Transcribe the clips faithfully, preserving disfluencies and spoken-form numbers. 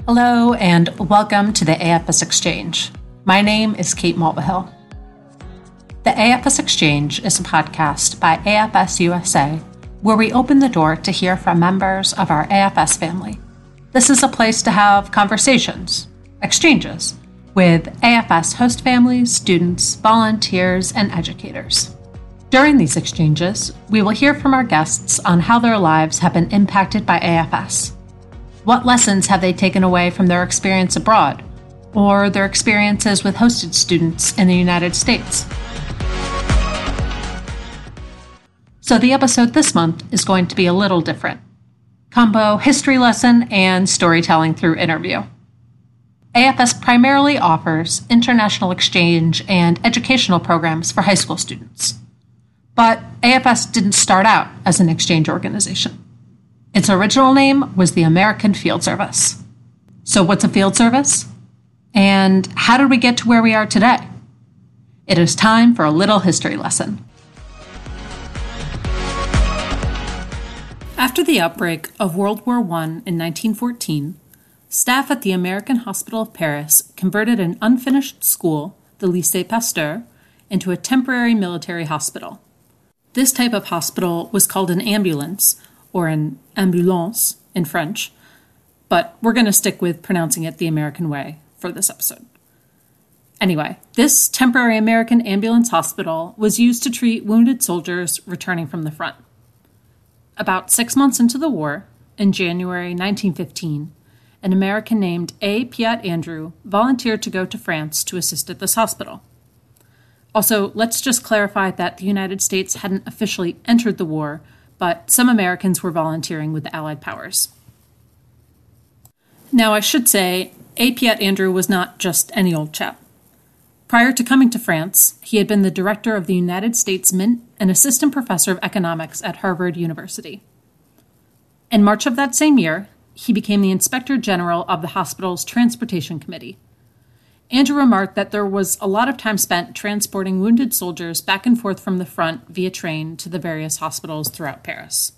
Hello and welcome to the A F S Exchange. My name is Kate Mulvihill. The A F S Exchange is a podcast by A F S U S A where we open the door to hear from members of our A F S family. This is a place to have conversations, exchanges, with A F S host families, students, volunteers, and educators. During these exchanges, we will hear from our guests on how their lives have been impacted by A F S. What lessons have they taken away from their experience abroad, or their experiences with hosted students in the United States? So the episode this month is going to be a little different. Combo history lesson and storytelling through interview. A F S primarily offers international exchange and educational programs for high school students. But A F S didn't start out as an exchange organization. Its original name was the American Field Service. So what's a field service? And how did we get to where we are today? It is time for a little history lesson. After the outbreak of World War One in nineteen fourteen, staff at the American Hospital of Paris converted an unfinished school, the Lycée Pasteur, into a temporary military hospital. This type of hospital was called an ambulance, or an ambulance in French, but we're going to stick with pronouncing it the American way for this episode. Anyway, this temporary American ambulance hospital was used to treat wounded soldiers returning from the front. About six months into the war, in January nineteen fifteen, an American named A. Piat Andrew volunteered to go to France to assist at this hospital. Also, let's just clarify that the United States hadn't officially entered the war, but some Americans were volunteering with the Allied powers. Now, I should say, A. Piat Andrew was not just any old chap. Prior to coming to France, he had been the director of the United States Mint and assistant professor of economics at Harvard University. In March of that same year, he became the inspector general of the hospital's transportation committee. Andrew remarked that there was a lot of time spent transporting wounded soldiers back and forth from the front via train to the various hospitals throughout Paris.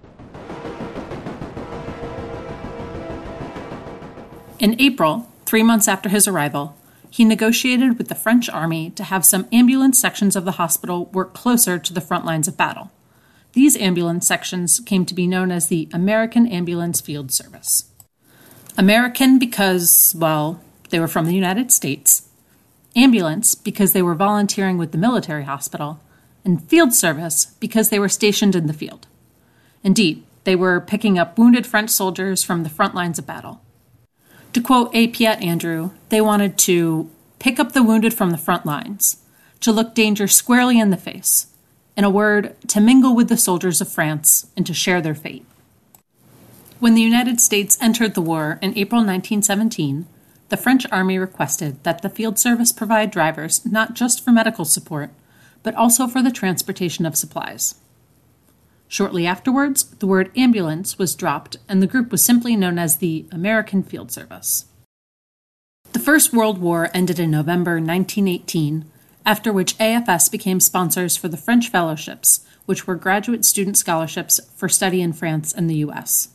In April, three months after his arrival, he negotiated with the French army to have some ambulance sections of the hospital work closer to the front lines of battle. These ambulance sections came to be known as the American Ambulance Field Service. American because, well, they were from the United States, ambulance because they were volunteering with the military hospital, and field service because they were stationed in the field. Indeed, they were picking up wounded French soldiers from the front lines of battle. To quote A. Piat Andrew, they wanted to pick up the wounded from the front lines, to look danger squarely in the face, in a word, to mingle with the soldiers of France and to share their fate. When the United States entered the war in April nineteen seventeen, the French army requested that the field service provide drivers not just for medical support, but also for the transportation of supplies. Shortly afterwards, the word ambulance was dropped and the group was simply known as the American Field Service. The First World War ended in November nineteen eighteen, after which A F S became sponsors for the French Fellowships, which were graduate student scholarships for study in France and the U S.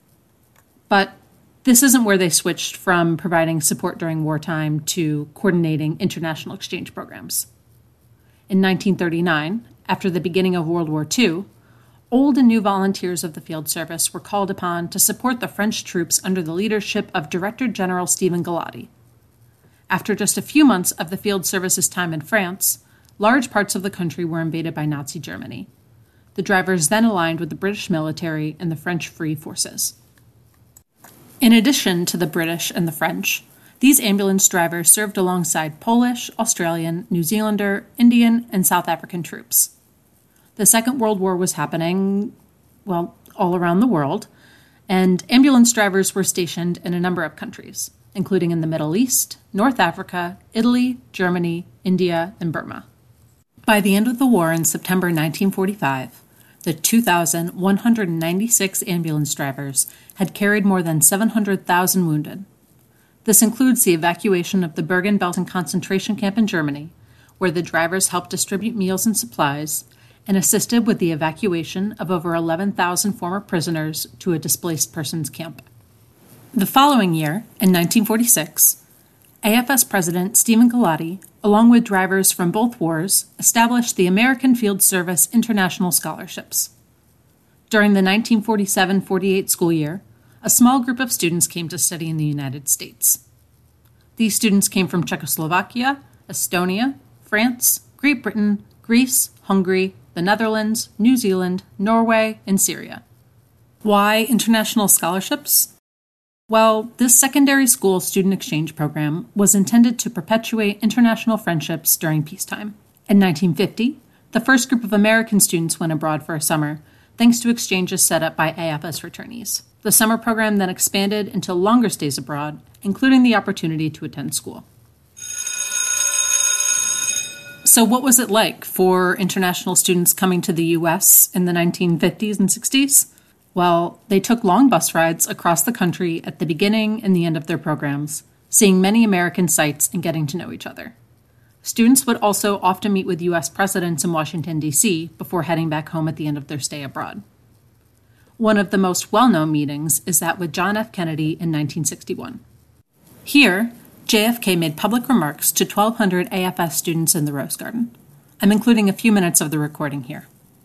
But this isn't where they switched from providing support during wartime to coordinating international exchange programs. In nineteen thirty-nine, after the beginning of World War Two, old and new volunteers of the field service were called upon to support the French troops under the leadership of Director General Stephen Galati. After just a few months of the field service's time in France, large parts of the country were invaded by Nazi Germany. The drivers then aligned with the British military and the French Free Forces. In addition to the British and the French, these ambulance drivers served alongside Polish, Australian, New Zealander, Indian, and South African troops. The Second World War was happening, well, all around the world, and ambulance drivers were stationed in a number of countries, including in the Middle East, North Africa, Italy, Germany, India, and Burma. By the end of the war in September nineteen forty-five, the two thousand one hundred ninety-six ambulance drivers had carried more than seven hundred thousand wounded. This includes the evacuation of the Bergen-Belsen concentration camp in Germany, where the drivers helped distribute meals and supplies, and assisted with the evacuation of over eleven thousand former prisoners to a displaced persons camp. The following year, in nineteen forty-six, A F S President Stephen Galati, along with drivers from both wars, established the American Field Service International Scholarships. During the nineteen forty-seven forty-eight school year, a small group of students came to study in the United States. These students came from Czechoslovakia, Estonia, France, Great Britain, Greece, Hungary, the Netherlands, New Zealand, Norway, and Syria. Why international scholarships? Well, this secondary school student exchange program was intended to perpetuate international friendships during peacetime. In nineteen fifty, the first group of American students went abroad for a summer, thanks to exchanges set up by A F S returnees. The summer program then expanded into longer stays abroad, including the opportunity to attend school. So what was it like for international students coming to the U S in the nineteen fifties and sixties? Well, they took long bus rides across the country at the beginning and the end of their programs, seeing many American sites and getting to know each other. Students would also often meet with U S presidents in Washington, D C before heading back home at the end of their stay abroad. One of the most well-known meetings is that with John F. Kennedy in nineteen sixty-one. Here, J F K made public remarks to twelve hundred A F S students in the Rose Garden. I'm including a few minutes of the recording here.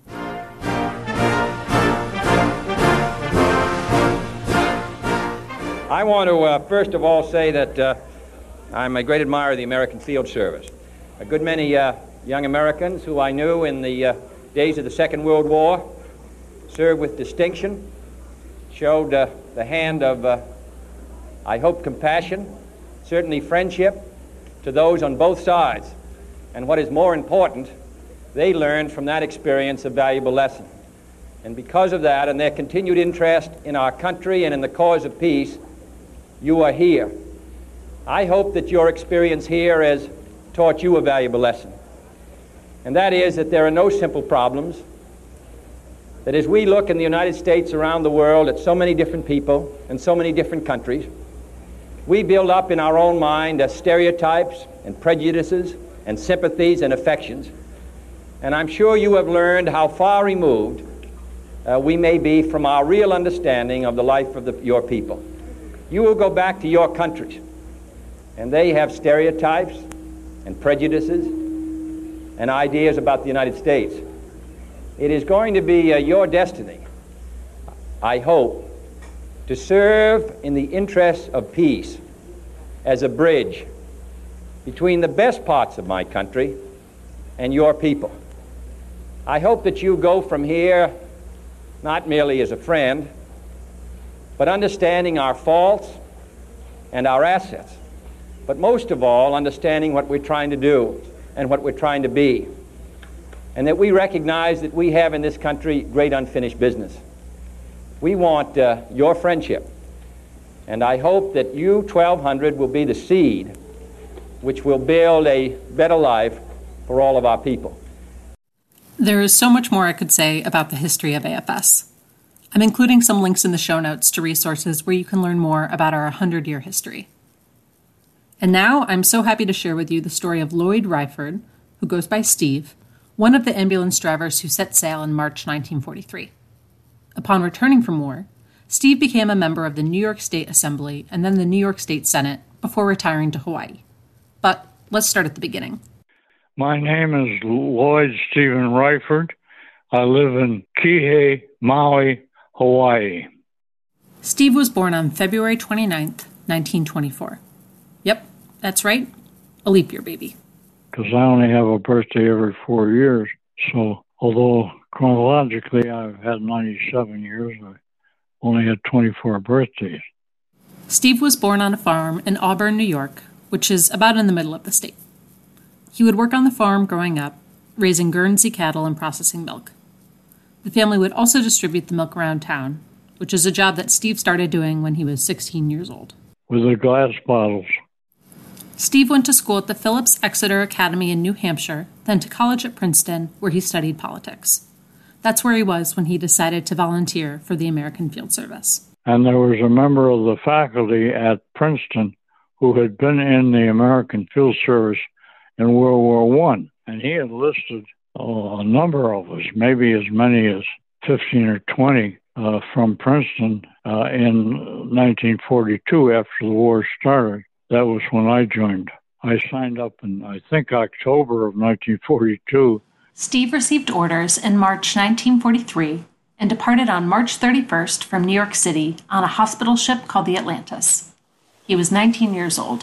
I want to uh, first of all say that uh, I'm a great admirer of the American Field Service. A good many uh, young Americans who I knew in the uh, days of the Second World War served with distinction, showed uh, the hand of, uh, I hope, compassion, certainly friendship to those on both sides. And what is more important, they learned from that experience a valuable lesson. And because of that and their continued interest in our country and in the cause of peace, you are here. I hope that your experience here has taught you a valuable lesson. And that is that there are no simple problems, that as we look in the United States around the world at so many different people and so many different countries, we build up in our own mind uh, stereotypes and prejudices and sympathies and affections. And I'm sure you have learned how far removed uh, we may be from our real understanding of the life of the, your people. You will go back to your countries, and they have stereotypes and prejudices and ideas about the United States. It is going to be uh, your destiny, I hope, to serve in the interests of peace as a bridge between the best parts of my country and your people. I hope that you go from here not merely as a friend, but understanding our faults and our assets, but most of all, understanding what we're trying to do and what we're trying to be, and that we recognize that we have in this country great unfinished business. We want uh, your friendship, and I hope that you, twelve hundred, will be the seed which will build a better life for all of our people. There is so much more I could say about the history of A F S. I'm including some links in the show notes to resources where you can learn more about our one hundred year history. And now I'm so happy to share with you the story of Lloyd Ryford, who goes by Steve, one of the ambulance drivers who set sail in March nineteen forty-three. Upon returning from war, Steve became a member of the New York State Assembly and then the New York State Senate before retiring to Hawaii. But let's start at the beginning. My name is Lloyd Stephen Ryford. I live in Kihei, Maui, Hawaii. Steve was born on February twenty-ninth, nineteen twenty-four. Yep, that's right, a leap year baby. Because I only have a birthday every four years, so although chronologically I've had ninety-seven years, I only had twenty-four birthdays. Steve was born on a farm in Auburn, New York, which is about in the middle of the state. He would work on the farm growing up, raising Guernsey cattle and processing milk. The family would also distribute the milk around town, which is a job that Steve started doing when he was sixteen years old. With the glass bottles. Steve went to school at the Phillips Exeter Academy in New Hampshire, then to college at Princeton, where he studied politics. That's where he was when he decided to volunteer for the American Field Service. And there was a member of the faculty at Princeton who had been in the American Field Service in World War One, and he had listed oh, a number of us, maybe as many as fifteen or twenty uh, from Princeton uh, in nineteen forty-two after the war started. That was when I joined. I signed up in, I think, October of nineteen forty-two. Steve received orders in March nineteen forty-three and departed on March thirty-first from New York City on a hospital ship called the Atlantis. He was nineteen years old.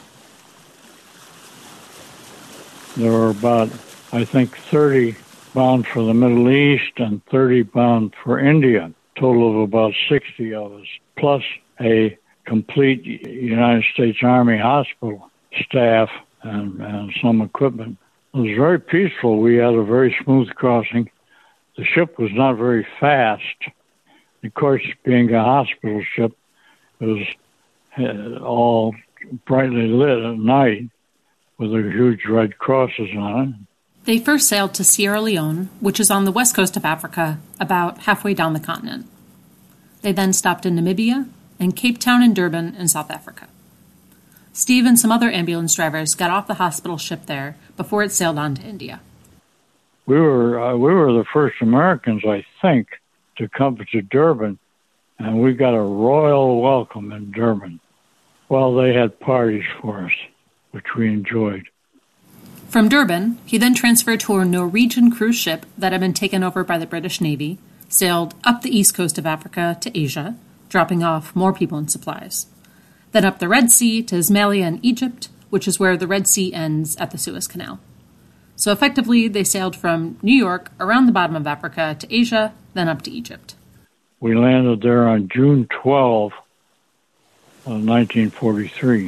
There were about, I think, thirty bound for the Middle East and thirty bound for India, total of about sixty of us, plus a complete United States Army hospital staff and, and some equipment. It was very peaceful. We had a very smooth crossing. The ship was not very fast. Of course, being a hospital ship, it was uh, all brightly lit at night with the huge red crosses on it. They first sailed to Sierra Leone, which is on the west coast of Africa, about halfway down the continent. They then stopped in Namibia and Cape Town and Durban in South Africa. Steve and some other ambulance drivers got off the hospital ship there before it sailed on to India. We were uh, we were the first Americans, I think, to come to Durban, and we got a royal welcome in Durban. Well, they had parties for us, which we enjoyed. From Durban, he then transferred to a Norwegian cruise ship that had been taken over by the British Navy, sailed up the east coast of Africa to Asia, dropping off more people and supplies. Then up the Red Sea to Ismailia and Egypt, which is where the Red Sea ends at the Suez Canal. So effectively, they sailed from New York around the bottom of Africa to Asia, then up to Egypt. We landed there on June twelfth of nineteen forty-three.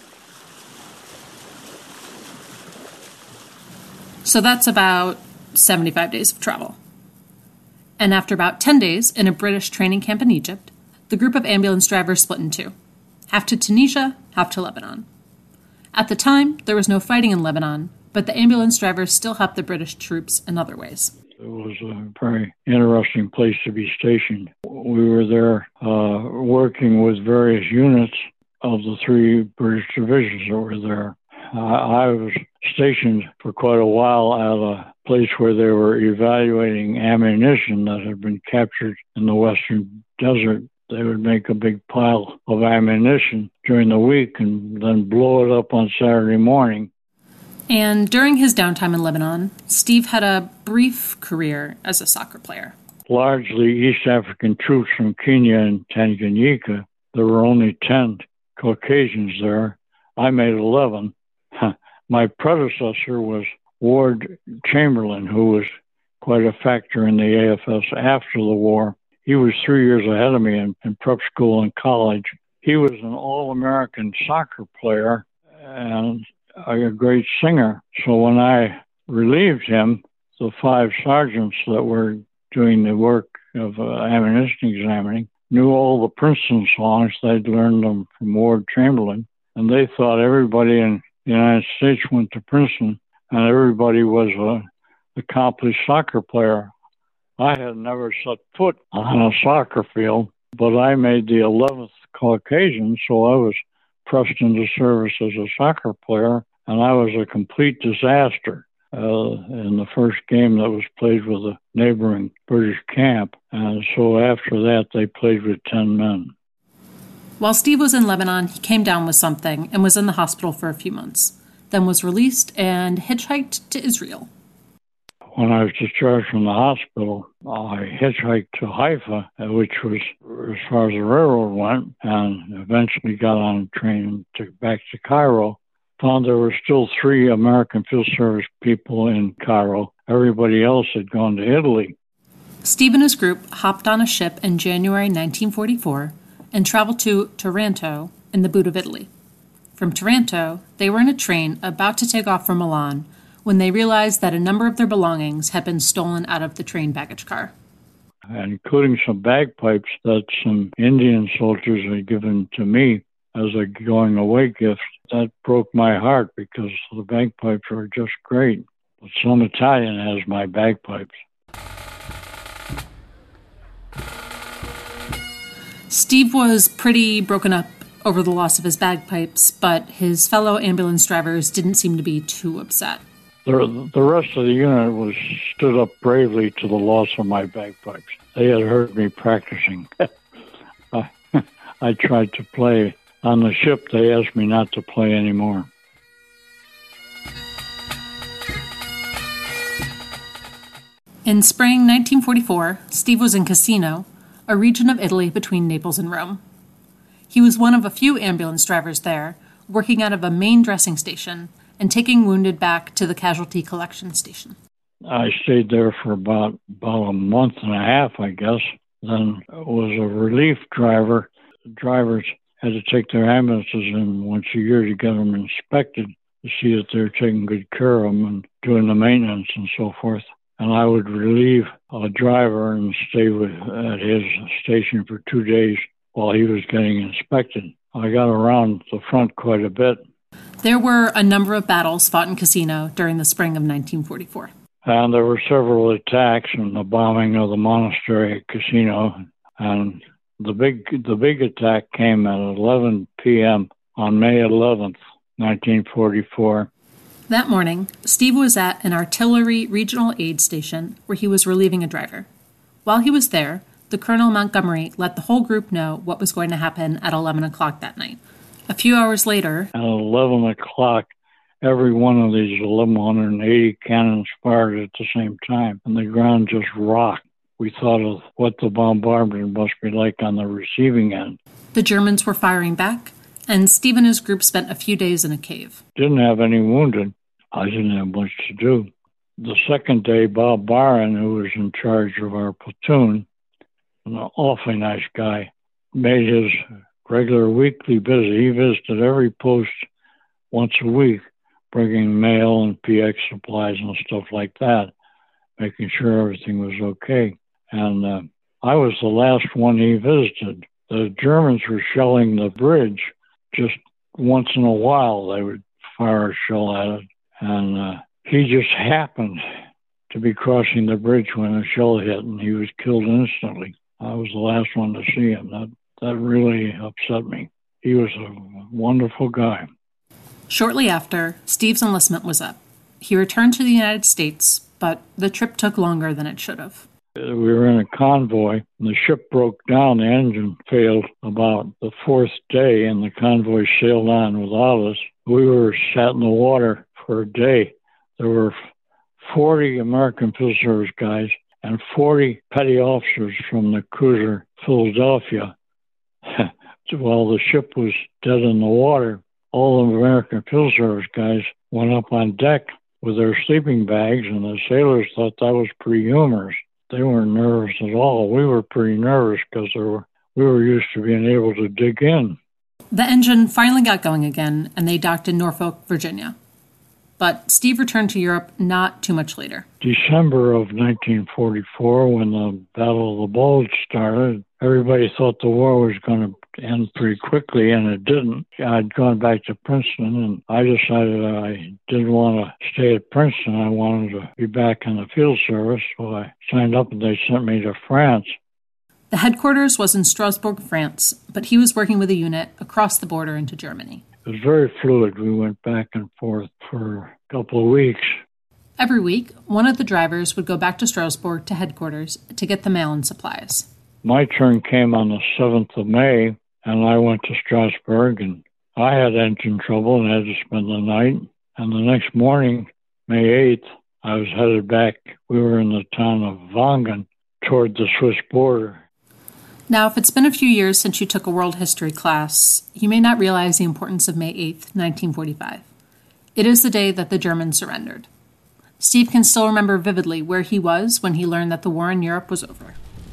So that's about seventy-five days of travel. And after about ten days in a British training camp in Egypt, the group of ambulance drivers split in two, half to Tunisia, half to Lebanon. At the time, there was no fighting in Lebanon, but the ambulance drivers still helped the British troops in other ways. It was a very interesting place to be stationed. We were there uh, working with various units of the three British divisions that were there. Uh, I was stationed for quite a while at a place where they were evaluating ammunition that had been captured in the western desert. They would make a big pile of ammunition during the week and then blow it up on Saturday morning. And during his downtime in Lebanon, Steve had a brief career as a soccer player. Largely East African troops from Kenya and Tanganyika. There were only ten Caucasians there. I made eleven. My predecessor was Ward Chamberlain, who was quite a factor in the A F S after the war. He was three years ahead of me in, in prep school and college. He was an all-American soccer player and a great singer. So when I relieved him, the five sergeants that were doing the work of uh, ammunition examining knew all the Princeton songs. They'd learned them from Ward Chamberlain, and they thought everybody in the United States went to Princeton, and everybody was an accomplished soccer player. I had never set foot on a soccer field, but I made the eleventh Caucasian, so I was pressed into service as a soccer player, and I was a complete disaster uh, in the first game that was played with a neighboring British camp. And so after that, they played with ten men. While Steve was in Lebanon, he came down with something and was in the hospital for a few months, then was released and hitchhiked to Israel. When I was discharged from the hospital, I hitchhiked to Haifa, which was as far as the railroad went, and eventually got on a train to, back to Cairo. Found there were still three American Field Service people in Cairo. Everybody else had gone to Italy. Steve and his group hopped on a ship in January nineteen forty-four and traveled to Taranto in the boot of Italy. From Taranto, they were in a train about to take off for Milan when they realized that a number of their belongings had been stolen out of the train baggage car. Including some bagpipes that some Indian soldiers had given to me as a going-away gift. That broke my heart because the bagpipes were just great. But some Italian has my bagpipes. Steve was pretty broken up over the loss of his bagpipes, but his fellow ambulance drivers didn't seem to be too upset. The, the rest of the unit was stood up bravely to the loss of my bagpipes. They had heard me practicing. I, I tried to play. On the ship, they asked me not to play anymore. In spring nineteen forty-four, Steve was in Cassino, a region of Italy between Naples and Rome. He was one of a few ambulance drivers there, working out of a main dressing station and taking wounded back to the casualty collection station. I stayed there for about, about a month and a half, I guess. Then was a relief driver. The drivers had to take their ambulances in once a year to get them inspected to see that they're taking good care of them and doing the maintenance and so forth. And I would relieve a driver and stay with at his station for two days while he was getting inspected. I got around the front quite a bit. There were a number of battles fought in Cassino during the spring of nineteen forty-four. And there were several attacks and the bombing of the monastery at Cassino. And the big the big attack came at eleven p.m. on May eleventh, nineteen forty-four. That morning, Steve was at an artillery regional aid station where he was relieving a driver. While he was there, the Colonel Montgomery let the whole group know what was going to happen at eleven o'clock that night. A few hours later, at eleven o'clock, every one of these eleven eighty cannons fired at the same time, and the ground just rocked. We thought of what the bombardment must be like on the receiving end. The Germans were firing back, and Steve and his group spent a few days in a cave. Didn't have any wounded. I didn't have much to do. The second day, Bob Byron, who was in charge of our platoon, an awfully nice guy, made his regular weekly visit. He visited every post once a week, bringing mail and P X supplies and stuff like that, making sure everything was okay. And uh, I was the last one he visited. The Germans were shelling the bridge. Just once in a while, they would fire a shell at it. And uh, he just happened to be crossing the bridge when a shell hit, and he was killed instantly. I was the last one to see him. That, that really upset me. He was a wonderful guy. Shortly after, Steve's enlistment was up. He returned to the United States, but the trip took longer than it should have. We were in a convoy, and the ship broke down. The engine failed about the fourth day, and the convoy sailed on without us. We were sat in the water for a day. There were forty American Field Service guys and forty petty officers from the cruiser Philadelphia. While the ship was dead in the water, all the American Field Service guys went up on deck with their sleeping bags, and the sailors thought that was pretty humorous. They weren't nervous at all. We were pretty nervous because were, we were used to being able to dig in. The engine finally got going again, and they docked in Norfolk, Virginia. But Steve returned to Europe not too much later. December of nineteen forty-four, when the Battle of the Bulge started, everybody thought the war was going to end pretty quickly, and it didn't. I'd gone back to Princeton, and I decided I didn't want to stay at Princeton. I wanted to be back in the field service, so I signed up, and they sent me to France. The headquarters was in Strasbourg, France, but he was working with a unit across the border into Germany. It was very fluid. We went back and forth for a couple of weeks. Every week, one of the drivers would go back to Strasbourg to headquarters to get the mail and supplies. My turn came on the seventh of May, and I went to Strasbourg, and I had engine trouble and had to spend the night. And the next morning, May eighth, I was headed back. We were in the town of Wangen toward the Swiss border. Now, if it's been a few years since you took a world history class, you may not realize the importance of May eighth, nineteen forty-five. It is the day that the Germans surrendered. Steve can still remember vividly where he was when he learned that the war in Europe was over.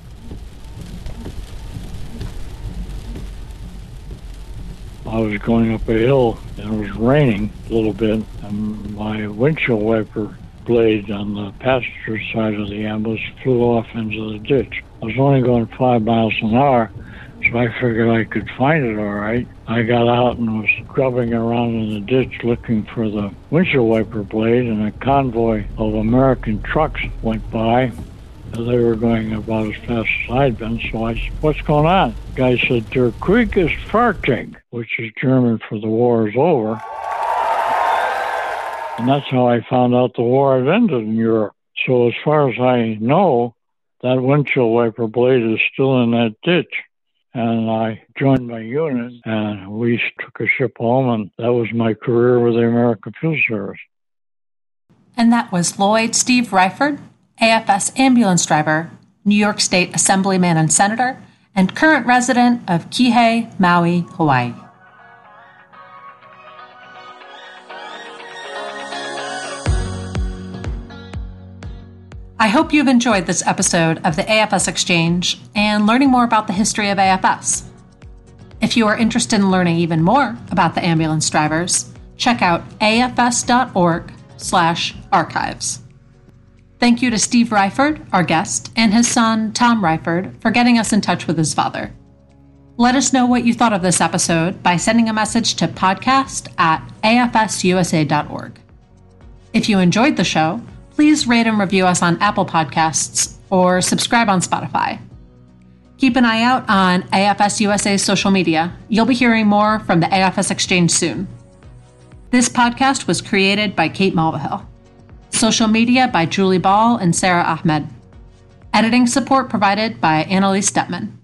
I was going up a hill, and it was raining a little bit, and my windshield wiper blade on the passenger side of the ambulance flew off into the ditch. I was only going five miles an hour, so I figured I could find it all right. I got out and was grubbing around in the ditch looking for the windshield wiper blade, and a convoy of American trucks went by. They were going about as fast as I'd been, so I said, "What's going on?" The guy said, "Der Krieg ist fertig," which is German for "the war is over." And that's how I found out the war had ended in Europe. So as far as I know, that windshield wiper blade is still in that ditch. And I joined my unit, and we took a ship home, and that was my career with the American Field Service. And that was Lloyd Steve Ryford, A F S ambulance driver, New York State Assemblyman and Senator, and current resident of Kihei, Maui, Hawaii. I hope you've enjoyed this episode of the A F S Exchange and learning more about the history of A F S. If you are interested in learning even more about the ambulance drivers, check out afs.org slash archives. Thank you to Steve Ryford, our guest, and his son, Tom Ryford, for getting us in touch with his father. Let us know what you thought of this episode by sending a message to podcast at a f s u s a dot org. If you enjoyed the show, please rate and review us on Apple Podcasts or subscribe on Spotify. Keep an eye out on A F S U S A's social media. You'll be hearing more from the A F S Exchange soon. This podcast was created by Kate Mulvihill. Social media by Julie Ball and Sarah Ahmed. Editing support provided by Annalise Stepman.